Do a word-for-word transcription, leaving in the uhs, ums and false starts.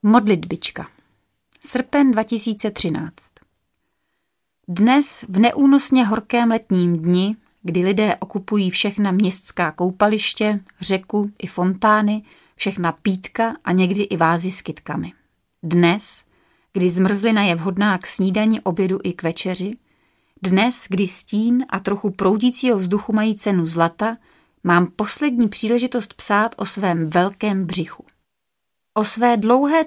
Modlitbička. Srpen dva tisíce třináct. Dnes v neúnosně horkém letním dni, kdy lidé okupují všechna městská koupaliště, řeku i fontány, všechna pítka a někdy i vázy s kytkami. Dnes, kdy zmrzlina je vhodná k snídani, obědu i k večeři, dnes, kdy stín a trochu proudícího vzduchu mají cenu zlata, mám poslední příležitost psát o svém velkém břichu. O své dlouhé